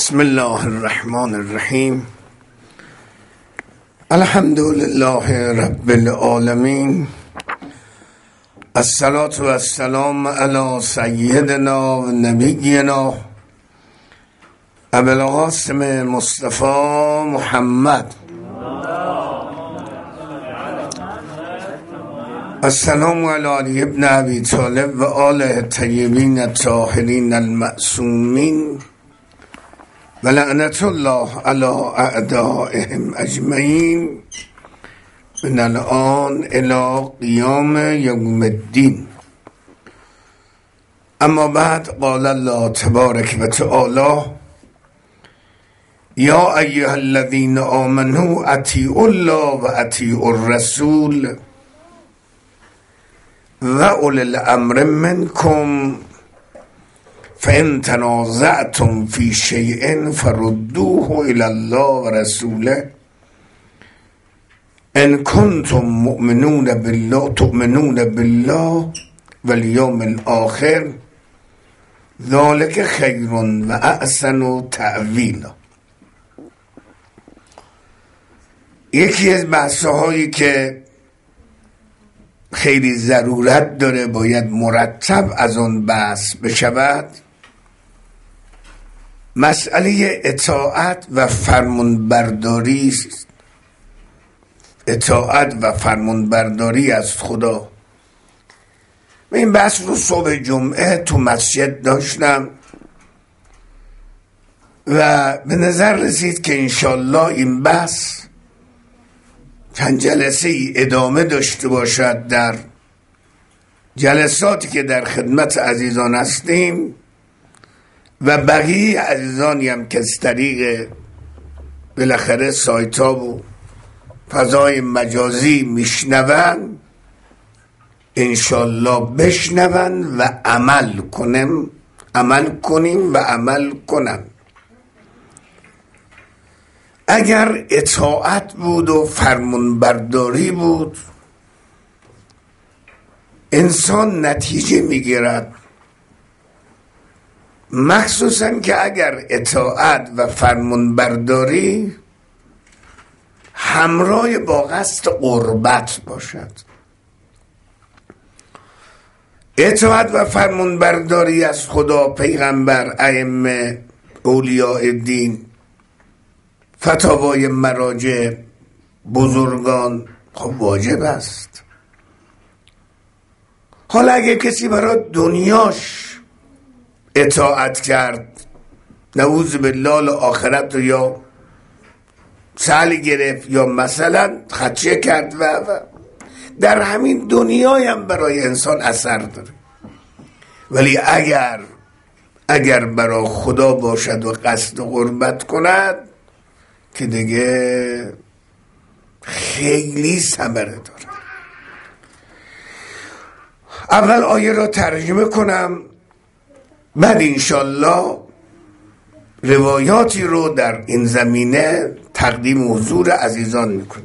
بسم الله الرحمن الرحیم. الحمد لله رب العالمین، الصلاة و السلام علی سیدنا و نبینا ابوالقاسم مصطفی محمد. السلام علی علی ابن ابی طالب و آله الطیبین الطاهرین المعصومین و لعنت الله علی اعدائهم اجمعین من الان الی قیام یوم الدین. اما بعد، قال الله تبارک و تعالی: یا ایها الذین آمنوا اطیعوا الله و اطیعوا الرسول و اولی الامر منکم فان تنازعتم فی شیء فردوه الی الله و رسوله ان کنتم تؤمنون بالله و الیوم الاخر ذلک خیر و احسن تأویلا. یکی از بحث‌هایی که خیلی ضرورت داره باید مرتب از آن بحث بشود، مسئله اطاعت و فرمانبرداری است. اطاعت و فرمانبرداری از خدا. من این بحث رو صبح جمعه تو مسجد داشتم و به نظر رسید که انشالله این بحث چند جلسه ای ادامه داشته باشد در جلساتی که در خدمت عزیزان هستیم و بقیه عزیزانی هم که از طریق بالاخره سایت ها و فضای مجازی میشنون انشالله بشنون و عمل کنیم و عمل کنم. اگر اطاعت بود و فرمانبرداری بود، انسان نتیجه میگیرد، مخصوصا که اگر اطاعت و فرمانبرداری همراه با قصد قربت باشد. اطاعت و فرمانبرداری از خدا، پیغمبر، ائمه، اولیاء دین، فتاوای مراجع، بزرگان، خب واجب است. حالا اگه کسی برای دنیاش اطاعت کرد، نعوذ بالله، آخرت رو یا سهل گرفت یا مثلا خدشه کرد و در همین دنیای هم برای انسان اثر داره. ولی اگر برای خدا باشد و قصد قربت کند که دیگه خیلی ثمره داره. اول آیه را ترجمه کنم، بعد انشالله روایاتی رو در این زمینه تقدیم حضور عزیزان میکنیم.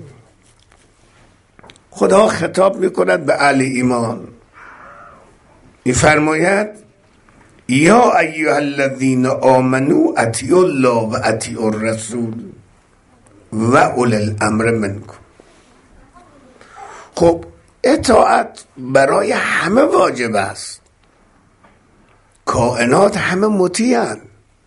خدا خطاب میکند به اهل ایمان، میفرماید: یا ایها الذین آمنوا اطیعوا الله و اطیعوا الرسول و اولی الامر منکم. خب اطاعت برای همه واجب است. کائنات همه مطیعن،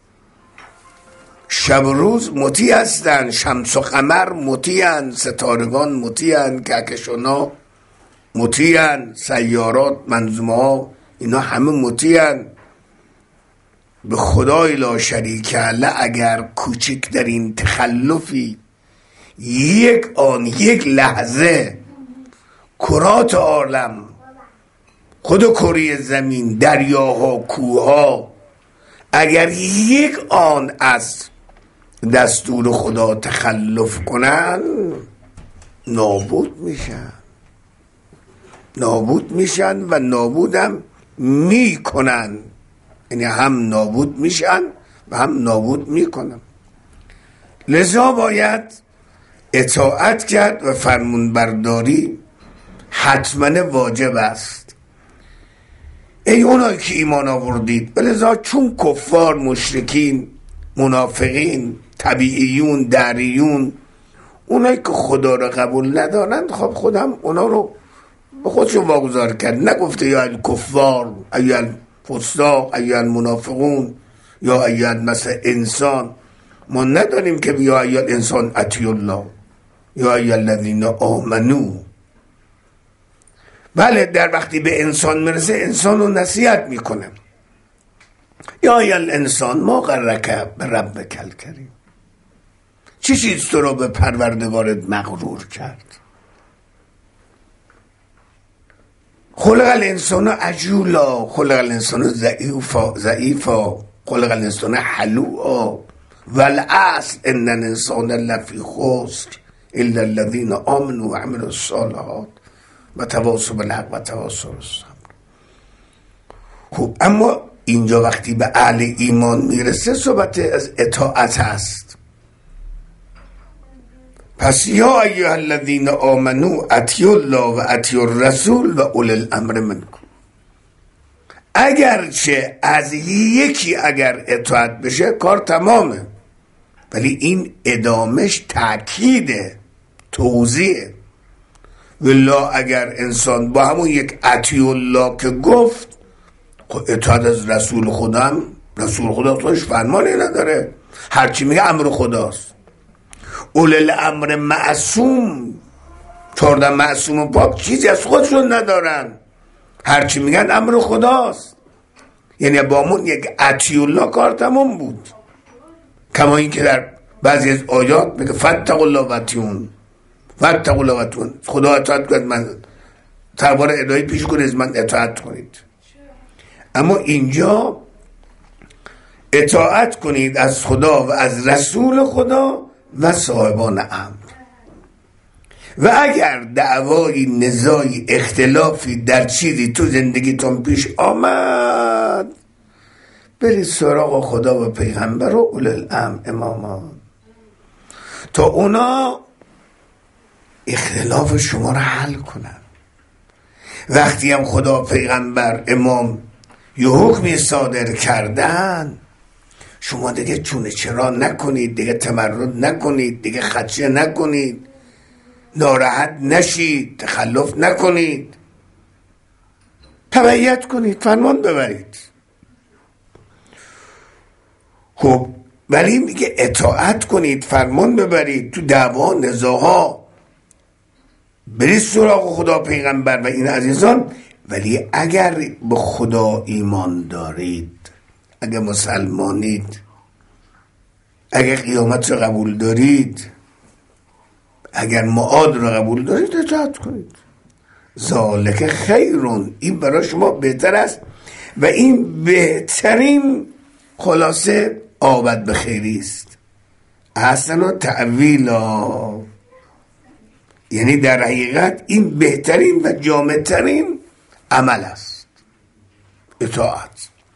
شب و روز مطیع هستن، شمس و قمر مطیعن، ستارگان مطیعن، کهکشان‌ها مطیعن، سیارات، منظومه ها، اینا همه مطیعن به خدای لا شریک له. اگر کوچک در این تخلفی یک لحظه کرات عالم، خود کره زمین، دریاها، کوهها، اگر یک آن از دستور خدا تخلف کنن نابود میشن و نابودم میکنن. یعنی هم نابود میشن و هم نابود میکنن. لذا باید اطاعت کرد و فرمانبرداری حتما واجب است. ای اونایی که ایمان آوردید. ولذا چون کفار، مشرکین منافقین، طبیعیون، دریون، اونایی که خدا رو قبول ندارند، خب خودم اونا رو به خودشون واگذار کرد. نگفته یا الکفار، یا الفساق، یا المنافقون، یا مثل انسان. ما نداریم که یا انسان اطیع الله، یا الذین آمنو. بله، در وقتی به انسان میرسه انسان رو نصیحت میکنه. یا الانسان ما غرک بربک الکریم، چی چیز تو رو به پروردگارت مغرور کرد؟ خلق الانسان عجولا، خلق الانسان ضعیفا، خلق الانسان حلوعا، والعصر ان الانسان لفی خسر الا الذین آمنوا وعملوا الصالحات و تواصوا بالحق و تواصوا بالصبر. خب اما اینجا وقتی به اهل ایمان میرسه صحبت از اطاعت هست. پس یا ایها الذین آمنوا اطیعوا الله و اطیعوا الرسول و اولی الامر منکم. اگرچه از یکی اگر اطاعت بشه کار تمامه، ولی این ادامش تأکیده، توضیحه. والله اگر انسان با همون یک اطیع الله که گفت، اطاعت از رسول خودم، رسول خدا خودش فرمانی نداره، هرچی میگه امر خداست. اولی الامر معصوم، 14 معصوم و پاک چیزی از خودشون ندارن، هرچی میگن امر خداست. یعنی با همون یک اطیع الله کار تمام بود. کما این که در بعضی از آیات میگه فاتقوا الله و اطیعون، فاتقوا الله و اطیعون، خدا اطاعت کنید، من دربار الهی پیش کنید، من اطاعت کنید. اما اینجا اطاعت کنید از خدا و از رسول خدا و صاحبان امر. و اگر دعوای، نزاعی، اختلافی در چیزی تو زندگیتون پیش آمد، برید سراغ خدا و پیغمبر و اولی الامر امامان، تا اونا اختلاف شما رو حل کنن. وقتی هم خدا، پیغمبر، امام یه حکمی صادر کردن، شما دیگه چونه چرا نکنید، دیگه تمرد نکنید، دیگه خدشه نکنید، ناراحت نشید، تخلف نکنید، تبعیت کنید، فرمان ببرید. خب ولی میگه اطاعت کنید، فرمان ببرید، تو دعوا نزاها برید سراغ خدا، پیغمبر و این عزیزان. ولی اگر به خدا ایمان دارید، اگر مسلمانید، اگر قیامت رو قبول دارید، اگر معاد رو قبول دارید، اطاعت کنید. ذالک خیرون، این برای شما بهتر است و این بهترین خلاصه عاقبت به خیری است. احسن و تعویلا، یعنی در حقیقت این بهترین و جامعترین عمل است، اطاعت.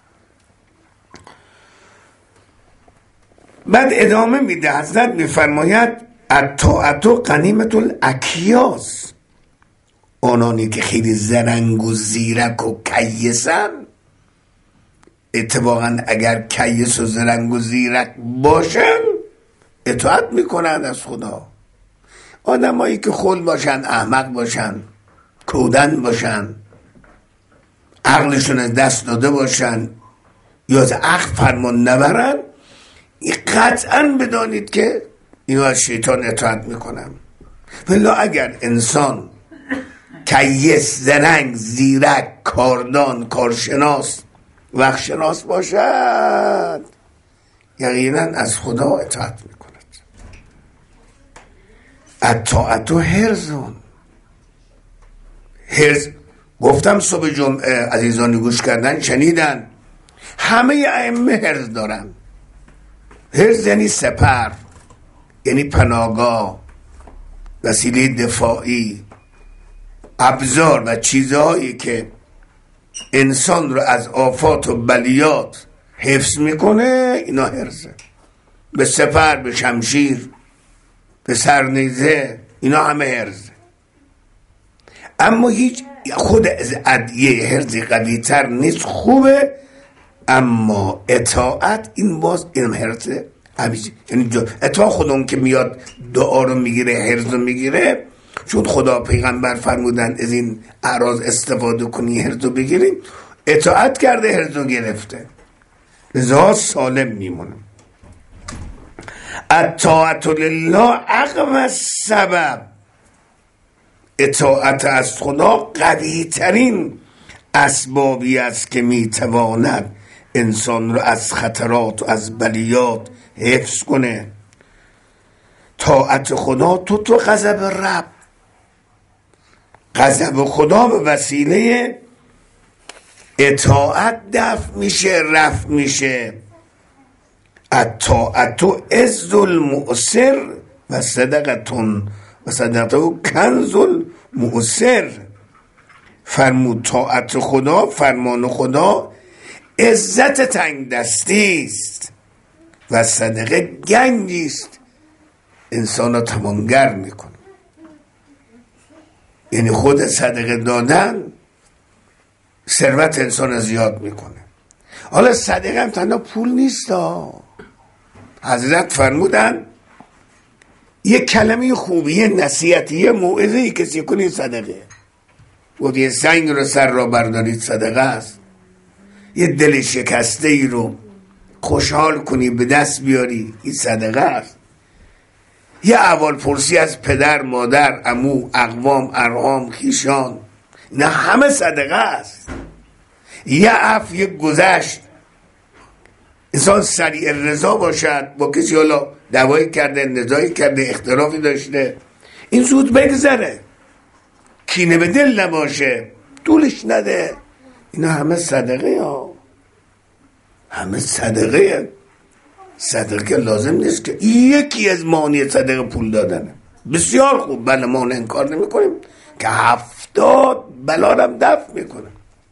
بعد ادامه میده حضرت، میفرماید الطاعت غنیمة الاکیاس، آنانی که خیلی زرنگ و زیرک و کیسن. اتفاقا اگر کیس و زرنگ و زیرک باشن اطاعت میکنن از خدا. آدمایی که خل باشن، احمق باشن، کودن باشن، عقلشون از دست داده باشن یا از عقل فرمان نبرن، قطعا بدانید که اینا از شیطان اطاعت میکنن. ولی اگر انسان کیس، زرنگ، زیرک، کاردان، کارشناس، وقتشناس باشد، یقینا از خدا اطاعت میکند. الطاعت حرزون، حرز گفتم صبح جمعه عزیزانی گوش کردن شنیدن، همه ائمه حرز دارن. حرز یعنی سپر، یعنی پناهگاه، وسیله دفاعی، ابزار و چیزهایی که انسان رو از آفات و بلیات حفظ میکنه، اینا حرزه. به سپر، به شمشیر، به سرنیزه، اینا همه حرزه. اما هیچ خود از ادیه حرزی قوی تر نیست، خوبه اما اطاعت این باز این حرز یعنی اطاعت خودمون که میاد دعا رو میگیره، حرز رو میگیره، چون خدا پیغمبر فرمودن از این اعراض استفاده کنی حرز رو بگیریم، اطاعت کرده حرز رو گرفته، لذا سالم میمونه. اطاعت لله اقوى السبب، اطاعت از خدا قوی ترین اسبابی است که میتواند انسان رو از خطرات و از بلیات حفظ کنه. طاعت خدا تو غضب رب، غضب خدا به وسیله اطاعت دفع میشه، رفع میشه. الطاعت عز المؤثر و صدقتون و صدقتو کنز المؤثر. فرمود طاعت خدا، فرمان خدا عزت تنگ دستی است و صدقه گنجی است، انسان را توانگر میکنه. یعنی خود صدقه دادن ثروت انسان را زیاد میکنه. حالا صدقه هم تنها پول نیست. حضرت فرمودن یک کلمه خوبی، یه نصیحتی، یه موعظه‌ای کسی کنید صدقه. گفت یه سنگ رو سر را بردارید صدقه است. یه دل شکسته ای رو خوشحال کنی به دست بیاری، این صدقه است. یه احوال پرسی از پدر، مادر، عمو، اقوام، ارحام، خویشان، اینا همه صدقه است. یه عفو، یه گذشت، انسان سریع رضا باشد، با کسی حالا دعوایی کرده، نزاعی کرده، اختلافی داشته، این زود بگذره، کینه به دل نباشه، طولش نده. اینا همه صدقه ها، همه صدقه. صدقه لازم نیست که یکی از معانی صدقه پول دادنه. بسیار خوب، بله، ما انکار نمی کنیم که 70 بلا هم دفع میکنه.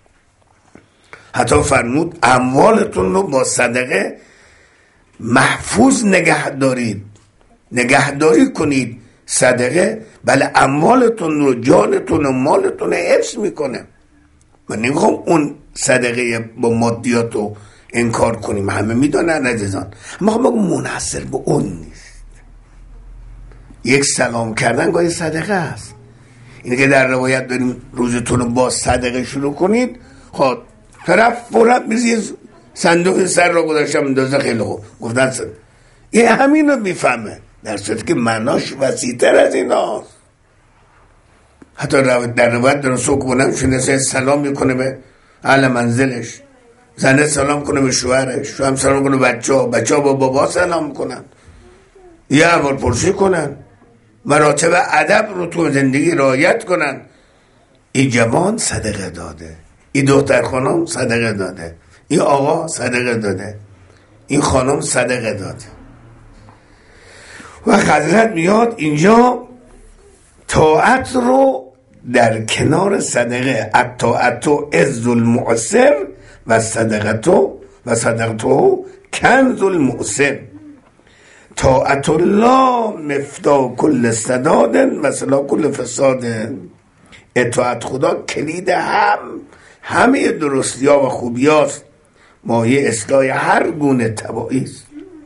حتی فرمود اموالتون رو با صدقه محفوظ نگه دارید، نگهداری کنید. صدقه بله اموالتون رو، جانتون و مالتون رو حفظ میکنه. من نمیخوام اون صدقه با مادیات رو انکار کنیم، همه میدونن عزیزان، اما خب منحصر به اون نیست. یک سلام کردن گاهی صدقه است. اینه که در روایت داریم روزتون رو با صدقه شروع کنید. خب طرف فورت میزید صندوق سر را گذاشتم اندازه، خیلی خوب گفتن این همین رو میفهمه، در صورتی که معناش وسیع‌تر از این هاست. حتی در روایت در رسول کنم شنسه سلام میکنه به اهل منزلش، زنه سلام کنه به شوهرش، شوهر سلام کنه بچه ها با بابا سلام کنن، یه احوال پرسی کنن، مراتب ادب رو تو زندگی رعایت کنن. این جوان صدقه داده، این دختر خانم صدقه داده، این آقا صدقه داده، این خانم صدقه داده. و حضرت میاد اینجا طاعت رو در کنار صدقه، الطاعت عز المؤثر و صدقتو کنز المؤثر. طاعت الله مفتاح کل سداد و سلاح کل فساد. اطاعت خدا کلید همه درستی ها و خوبی هاست، مایه اصلاح هر گونه تباهی است.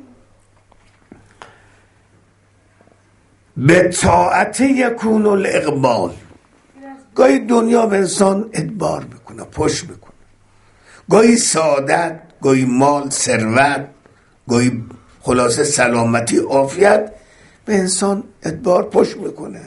به طاعت یکون الاقبال. گاهی دنیا به انسان ادبار بکنه، پشت بکنه، گاهی سعادت، گاهی مال، ثروت، گاهی خلاصه سلامتی، عافیت به انسان ادبار پشت میکنه.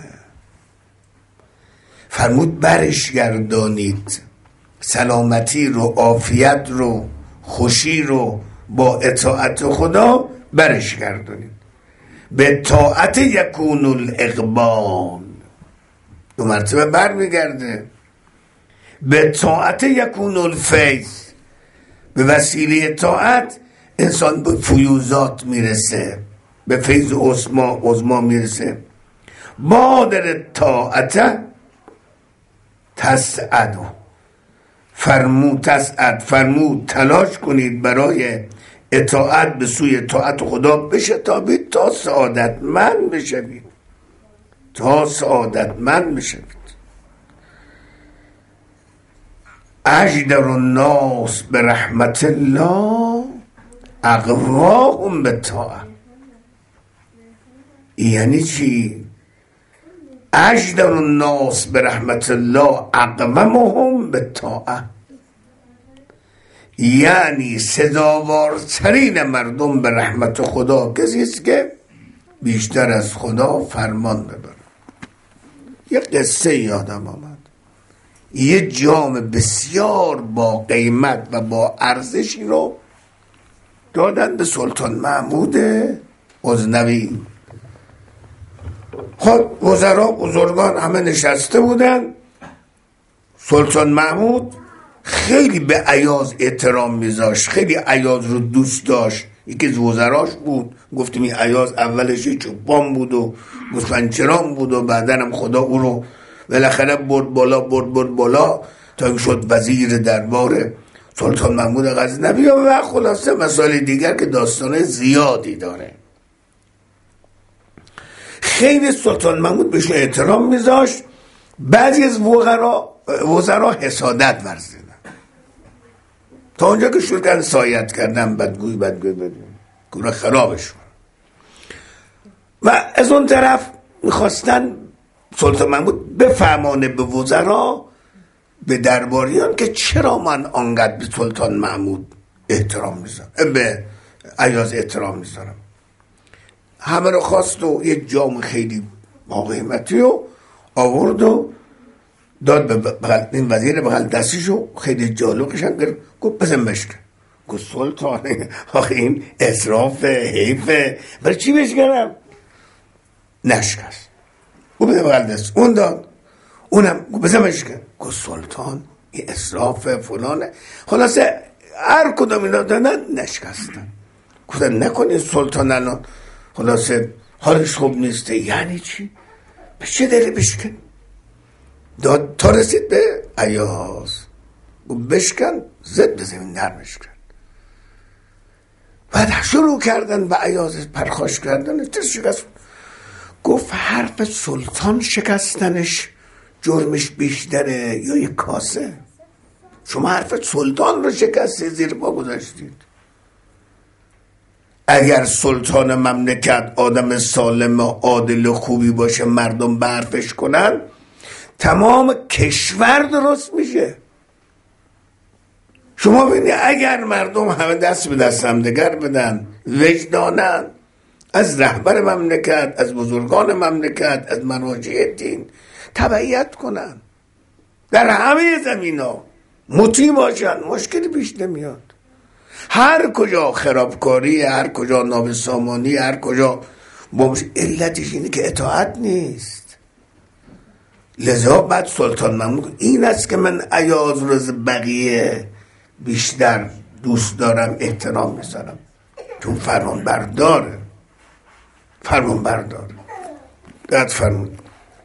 فرمود برش گردانید سلامتی رو، عافیت رو، خوشی رو با اطاعت خدا برش گردانید. به طاعت یکون الاقبال، دو مرتبه بر میگرده. به طاعت یکون الفیض، به وسیله طاعت انسان به فیوزات میرسه، به فیض عظما میرسه. بادر طاعت تسعد، فرمود تلاش کنید برای اطاعت به سوی طاعت خدا بشتابید تا سعادتمند بشوید، تا سعادتمند بشوید. اجدر الناس به رحمت الله اقواهم به طاعه. یعنی چی؟ اجدر الناس به رحمت الله اقومهم به طاعه، یعنی سزاوارترین مردم به رحمت خدا کسی است که بیشتر از خدا فرمان ببره. یه قصه یادم آمد، یه جام بسیار با قیمت و با ارزشی رو دادن به سلطان محمود غزنوی. خب وزرا بزرگان همه نشسته بودن. سلطان محمود خیلی به ایاز احترام میذاشت، خیلی ایاز رو دوست داشت. یکی از وزراش بود، گفتیم این ایاز اولش چوبان بود و گوسفندچران بود و بعدن هم خدا او رو بالاخره برد بالا تا این شد وزیر دربار سلطان محمود غزنوی و خلاصه مسائل دیگر که داستان زیادی داره. خیلی سلطان محمود بهش احترام میذاشت. بعضی از وزرا حسادت ورزیدن تا اونجا که شروع کردن سایت کردن، بدگوی گوره خرابشون. و از اون طرف میخواستن سلطان محمود بفهمانه به وزرا، به درباریان که چرا من آنقدر به سلطان محمود احترام میذارم، به ایاز احترام میذارم. همه رو خواست و یه جام خیلی با قیمتی و آورد و داد به بغل این وزیر بغل دستیشو، خیلی جالوقشن گرفت، گفت بزن بشکن. گفت سلطان آخه این اسراف حیفه، برای چی بشکنم؟ نشکست. گفت بزن بغل دست، اون داد، اونم گفت بزن بشکن. گفت سلطان این اسراف فلانه. خلاصه هر کدوم اینا دادن نشکستن. گفتن نکنی سلطان الان خلاصه حالش خوب نیسته. یعنی چی؟ به چه داری بشکن؟ داد تا رسید به ایاز، گفت بشکن، زد به زمین نرمش کرد. بعد شروع کردن به ایاز پرخاش کردن. شکست. گفت حرف سلطان شکستنش جرمش بیشتره یا یک کاسه؟ شما حرف سلطان رو شکستی، زیر پا گذاشتید. اگر سلطان مملکت آدم سالم و عادل و خوبی باشه، مردم به حرفش کنن، تمام کشور درست میشه. شما ببینید اگر مردم همه دست به دست هم دیگر بدن، وجدانن، از رهبر مملکت، از بزرگان مملکت، از مراجع دین تبعیت کنن، در همه زمینا مطیع باشن، مشکلی پیش نمیاد. هر کجا خرابکاری، هر کجا نابسامانی، هر کجا علتش اینه که اطاعت نیست. لذا بعد سلطان محمود این است که من ایاز رو از بقیه بیشتر دوست دارم، احترام میذارم، چون فرمان برداره. بعد فرمود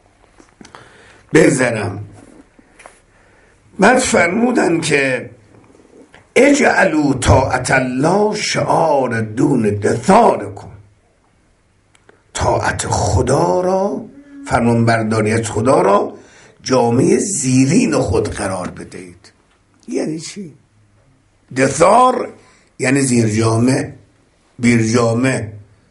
بذارم. بعد فرمودن که اجعلوا طاعت الله شعار دون دثار کن. طاعت خدا را، فرمان برداری از خدا را جامعه زیرین خود قرار بدهید. یعنی چی؟ دثار یعنی زیر جامعه، بیر جامعه،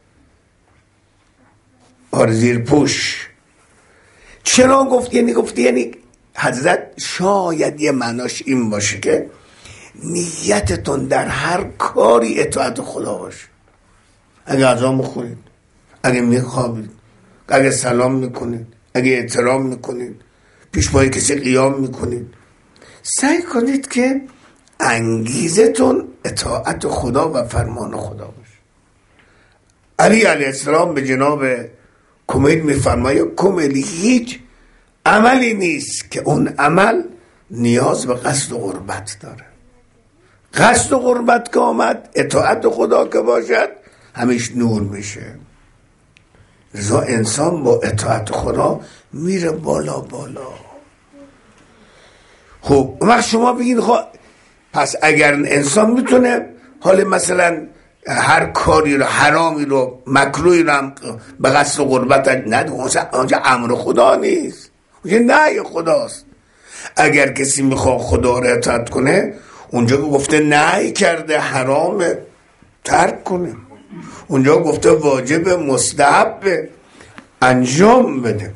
زیر پوش. چرا گفت؟ یعنی حضرت شاید یه معناش این باشه که نیتتون در هر کاری اطاعت خدا باشه. اگه غذا میخورید، اگه میخوابید، اگه سلام میکنید، اگه احترام میکنید، پیش پای کسی قیام میکنید، سعی کنید که انگیزتون اطاعت خدا و فرمان خدا باشه. علی علیه السلام به جناب کمیل میفرمایه کمیل هیچ عملی نیست که اون عمل نیاز به قصد و قربت داره. قصد و قربت که آمد، اطاعت خدا که باشد، همیش نور میشه. رضا انسان با اطاعت خدا میره بالا. خب وقت شما بگید خب پس اگر انسان میتونه حال مثلا هر کاری رو، حرامی رو، مکروهی رو هم به قصد و قربت نده، اونجا امر خدا نیست، اونجا نهی خداست. اگر کسی میخواد خدا رو اطاعت کنه، اونجا که گفته نهی کرده حرامه ترک کنه، اونجا گفته واجب مستحب انجام بده.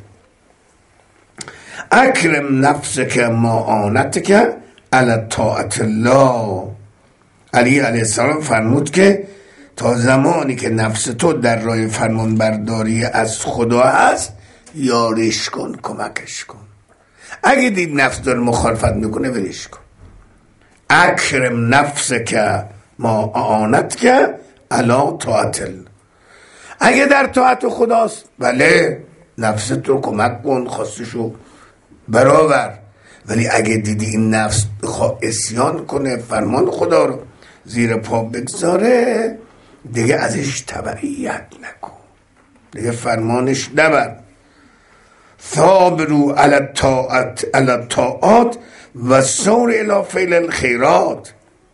اکرم نفسک معانتک علی طاعت الله. علی علیه السلام فرمود که تا زمانی که نفس تو در راه فرمان برداری از خدا هست یاریش کن، کمکش کن. اگه دید نفس داره مخالفت میکنه ولش کن. اکرم نفسک معانتک علی طاعت الله. اگه در طاعت خداست بله نفس تو کمک کن، خواستشو برابر. ولی اگه دیدی این نفس بخواه اسیان کنه، فرمان خدا رو زیر پا بگذاره، دیگه ازش تبعیت نکن، دیگه فرمانش نبر. ثابرو علی الطاعات و سور الی فعل الخیرات.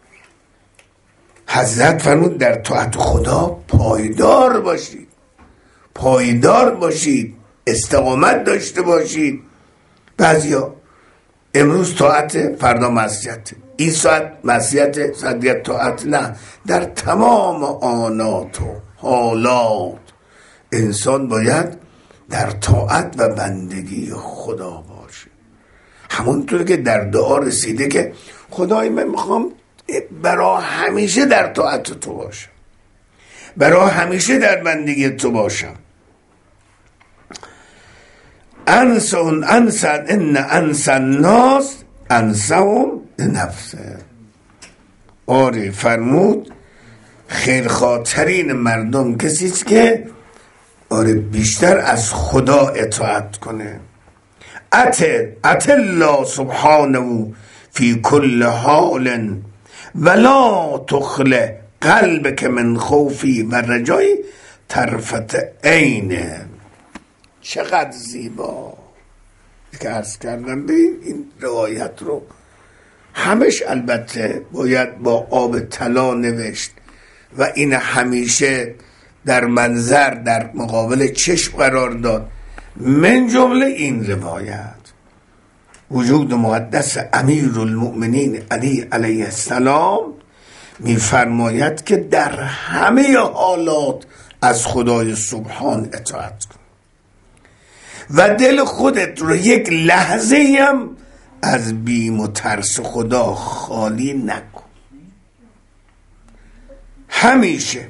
حضرت فرمود در طاعت خدا پایدار باشید، پایدار باشید، استقامت داشته باشید. بعضیا امروز طاعت، فردا معصیت، این ساعت معصیت، ساعت طاعت. نه، در تمام آنات و حالات انسان باید در طاعت و بندگی خدا باشه. همونطور که در دعا رسیده که خدای من میخوام برای همیشه در طاعت تو باشم، برای همیشه در بندگی تو باشم. ان انس الناس انسهم نفسه. آره فرمود خیرخواه‌ترین مردم کسی است که آره بیشتر از خدا اطاعت کنه. ات الله سبحانه فی کل حال ولا تخل قلبک من خوفی و رجای طرفت عینه. چقدر زیبا که عرض کردم. ببین این روایت رو همش البته باید با آب طلا نوشت و این همیشه در منظر در مقابل چشم قرار داد. من جمله این روایت وجود مقدس امیرالمؤمنین علی علیه السلام میفرماید که در همه حالات از خدای سبحان اطاعت کن و دل خودت رو یک لحظه هم از بیم و ترس خدا خالی نکن. همیشه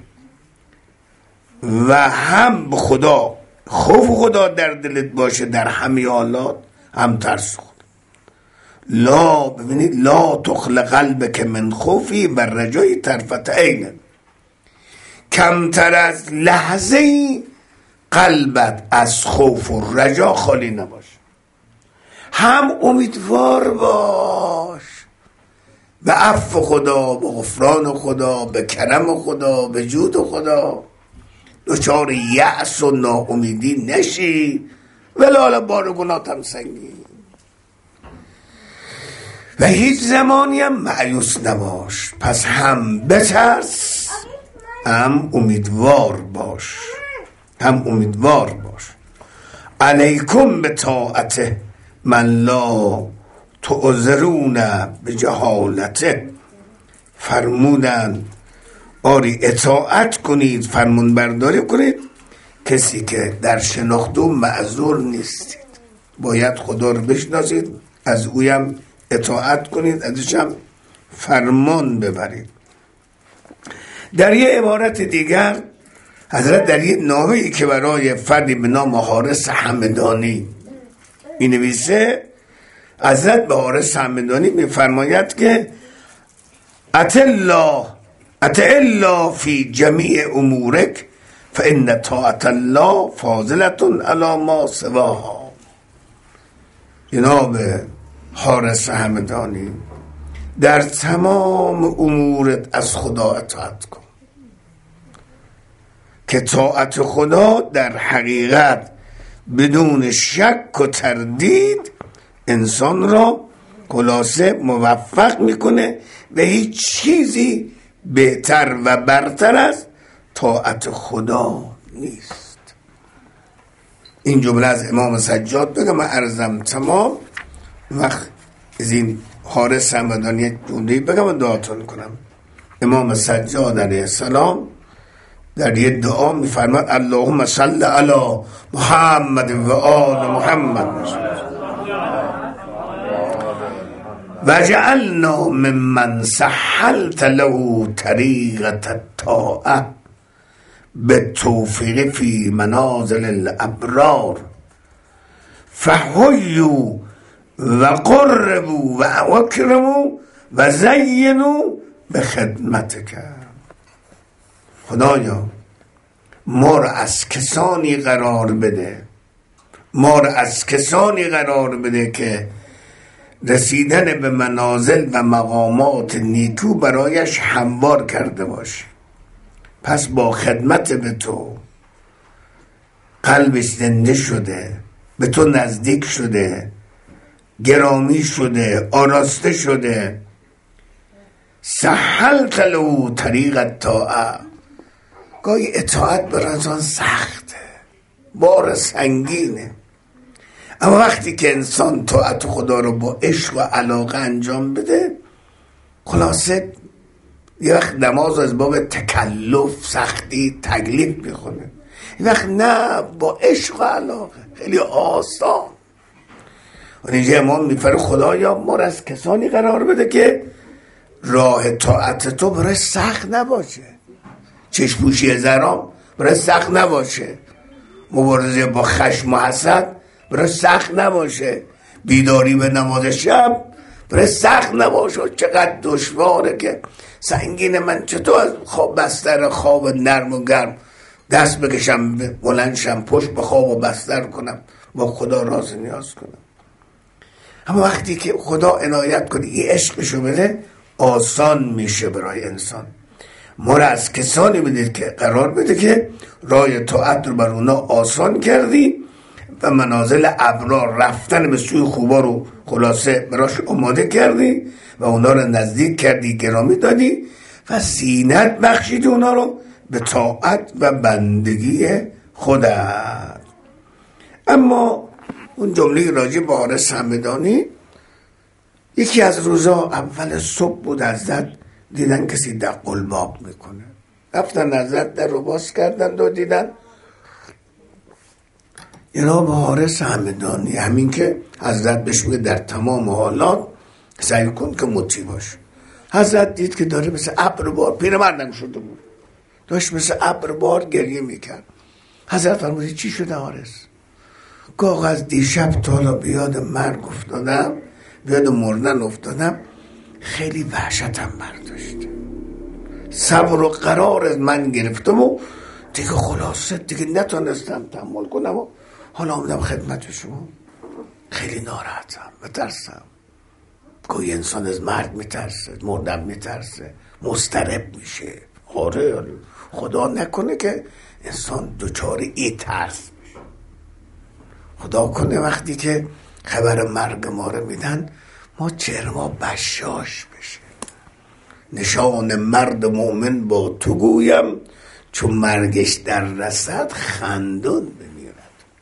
و هم به خدا خوف خدا در دلت باشه در همه حالات، هم ترس خدا. لا ببینید لا تخل قلبک من خوفی و رجای طرفت عین. کمتر از لحظه قلبت از خوف و رجا خالی نباشه. هم امیدوار باش به عفو خدا، به غفران خدا، به کرم خدا، به جود خدا. دچار یأس و ناامیدی نشی، ولی حالا بار گناهت هم سنگین و هیچ زمانی هم مایوس نباش. پس هم بترس هم امیدوار باش، هم امیدوار باش. علیکم به طاعت من لا تعذرون به جهالته. فرمودن آری اطاعت کنید، فرمان برداری کنید کسی که در شناخت و معذور نیستید. باید خدا رو بشناسید، از اویم اطاعت کنید، ازش هم فرمان ببرید. در یه عبارت دیگر حضرت در یه نامه‌ای که برای فردی به نام حارث همدانی می نویسه، حضرت به حارث همدانی می فرماید که ات الله فی جمیع امورک فان طاعت الله فاضلة علی ما سواها. جناب حارث همدانی در تمام امورت از خدا اطاعت کن که طاعت خدا در حقیقت بدون شک و تردید انسان را خلاصه موفق میکنه و هیچ چیزی بهتر و برتر از طاعت خدا نیست. این جمله از امام سجاد بگم، من عرضم تمام. وقت از این حارس همدان یک جمله بگم و دعاتون کنم. امام سجاد علیه السلام در یه دعا میفرماد اللهم صل علی محمد و آل محمد وجعلنا ممن سهلت له طریقة الطاعة بالتوفیق فی منازل الابرار فحیوا و قربوا و اکرموا و زینوا به خدمتک. خدایا ما را از کسانی قرار بده، ما را از کسانی قرار بده که رسیدن به منازل و مقامات نیکو برایش هموار کرده باشه. پس با خدمت به تو قلبش زنده شده، به تو نزدیک شده، گرامی شده، آراسته شده. سهلت له طریق الطاعة. گاهی اطاعت برای آن سخته، بار سنگینه، اما وقتی که انسان طاعت خدا رو با عشق و علاقه انجام بده، خلاصه یه وقت نماز از باب تکلف، سختی، تکلیف میخونه، یه وقت نه، با عشق و علاقه خیلی آسان. و اینجا امام میفرماید خدایا ما را از کسانی قرار بده که راه طاعت تو برای سخت نباشه، چشم‌پوشی زرام برای سخت نباشه، مبارزه با خشم و حسد برای سخت نباشه، بیداری به نماز شب برای سخت نباشه. چقدر دشواره که سنگین، من چطور از بستر خواب نرم و گرم دست بکشم، بلندشم، پشت به خواب و بستر کنم، با خدا راز نیاز کنم. اما وقتی که خدا عنایت کنه این عشقشو بده، آسان میشه برای انسان. ما را از کسانی بدید که قرار بده که راه طاعت رو بر اونا آسان کردی و منازل ابرار، رفتن به سوی خوبا رو خلاصه براش آماده کردی و اونا رو نزدیک کردی، گرامی دادی و زینت بخشیدی اونا رو به طاعت و بندگی خودت. اما اون جمله راجع به حارس همدانی، یکی از روزا اول صبح بود، حضرت دیدن کسی در قلباب میکنه، رفتن حضرت در رو باز کردن و دیدن جناب حارس همدانی، همین که حضرت بهش میگه در تمام حالات سعی کن که مطیع باش. حضرت دید که داره مثل ابر بار، پیرمردم شده بود، داشت مثل ابر بار گریه میکرد. حضرت فرمود چی شده حارس؟ گاه از دیشب تا حالا بیاد مرگ افتادم، بیاد مردن افتادم، خیلی وحشتم برداشته، صبر و قرار از من گرفتم و دیگه خلاصه دیگه نتونستم تحمل کنم و حالا آمدم خدمت شما. خیلی ناراحتم، بترسم. گاهی انسان از مرگ میترسه، مردن میترسه، مضطرب میشه. آره، خدا نکنه که انسان دچار این ترس میشه. خدا کنه وقتی که خبر مرگ ما رو میدن ما چهرما بشاش بشه. نشان مرد مؤمن با تو گویم، چون مرگش در رسد خندون بمیرد.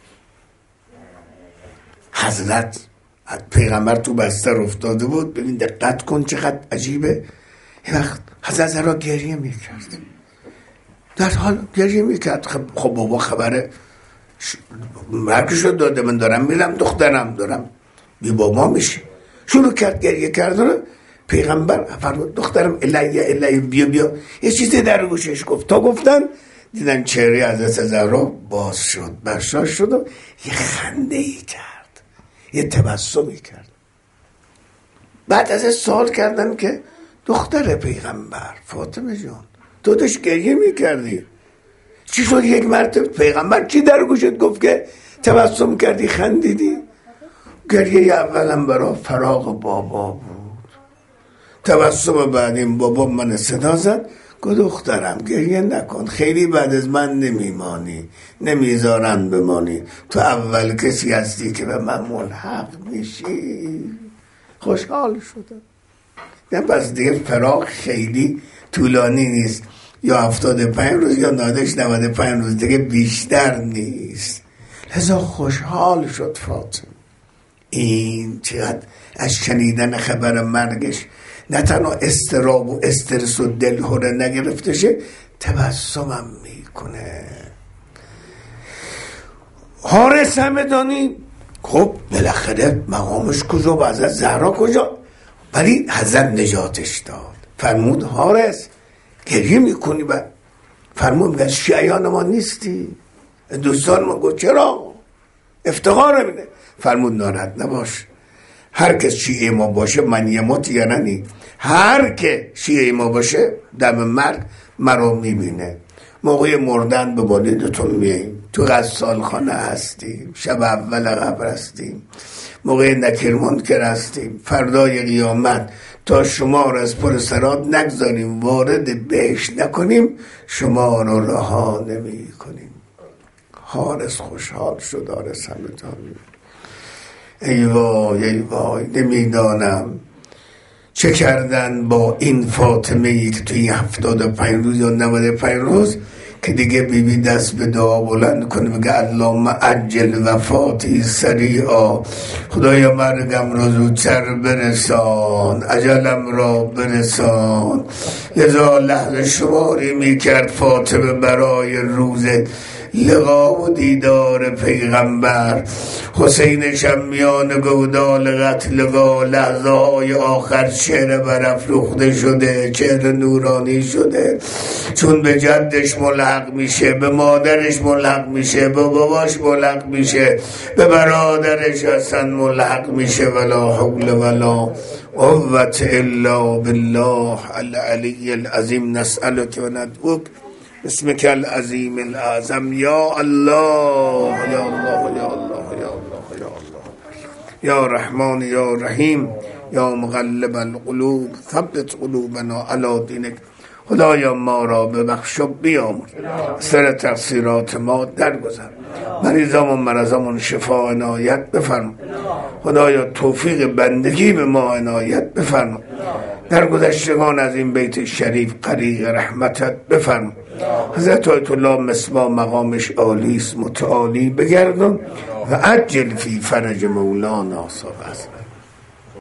حضرت پیغمبر تو بستر افتاده بود، ببین دقت کن چقدر عجیبه. یه وقت حضرت را گریه میکرد، در حال گریه میکرد. خب بابا خبر مرگشو داده، من دارم میرم، دخترم دارم بی بابا میشه. شروع کرد گریه کردن. پیغمبر فرمود دخترم الهی بیا. یه چیزی در گوشش گفت، تا گفتن دیدن چهره حضرت زهرا باز شد، بشاش شد و یه خنده ای کرد، یه تبسمی کرد. بعد از سوال کردن که دختر پیغمبر فاطمه جان تو داشت گریه میکردی، چی شد یک مرتبه پیغمبر چی در گوشت گفت که تبسم کردی خندیدی؟ گریه اولم برای فراق بابا بود، تبسم بعد این بابا من صدا زد گفت دخترم گریه نکن، خیلی بعد از من نمیمانی، نمیذارن بمانی، تو اول کسی هستی که به من ملحق میشی. خوشحال شدم. نه پس دیگه فراق خیلی طولانی نیست، یا 75 روز یا نادش 95 روز، دیگه بیشتر نیست. لذا خوشحال شد فاطمه. این چقدر از شنیدن خبر مرگش نه تنها استراب و استرس و دلهره نگرفته شه، تبسمم میکنه. حارس همدانی خب بالاخره مقامش کجا و حضرت زهرا کجا، ولی حضرت نجاتش داد. فرمود حارس گریه میکنی؟ و فرمود میگه شیعیان ما نیستی؟ دوستان ما. گفت چرا؟ افتخار بینه. فرمود ناراحت نباش، هر کس شیعه ما باشه من یموت یا ننی، هر که شیعه ما باشه دم مرگ مرا میبینه. موقع مردن به والدتون میاییم، تو غسال خانه هستیم، شب اول قبر هستیم، موقع نکر منکر هستیم، فردای قیامت تا شما را از پر صراط نگذاریم وارد بهشت نکنیم شما را رها نمی کنیم. حارس خوشحال شد. حارس همدانی ای وای ای وای، نمیدانم چه کردن با این فاطمه ای که توی 75 روز یا 95 روز که دیگه بیبی دست به دعا بلند کنه میگه اللهم عجل وفاتی سریعا، خدایا مرگم را زودتر برسان، اجلم را برسان. لذا لحظه شماری میکرد فاطمه برای روز لقا و دیدار پیغمبر. حسین شمیان گودال قتلگاه، لحظه های آخر چهره برافروخته شده، چهره نورانی شده، چون به جدش ملحق میشه، به مادرش ملحق میشه، به باباش ملحق میشه، به برادرش حسن ملحق میشه. ولا حول ولا قوة الا بالله العلی العظیم. نسألك و ندعوک اسمك العظیم الاعظم یا الله یا الله یا الله یا الله یا الله یا رحمان یا رحیم یا مقلب القلوب ثبت قلوبنا علی دینک. خدایا ما را ببخش و بیامرز، سر تقصیرات ما درگذر، مریضامون مرضامون شفا عنایت بفرما. خدایا توفیق بندگی به ما عنایت بفرما. در گذشتگان از این بیت شریف غریق رحمتت بفرما. حضرت آیت الله مصباح مقامش عالی است، متعالی بگردون و عجل فی فرج مولانا صاحب.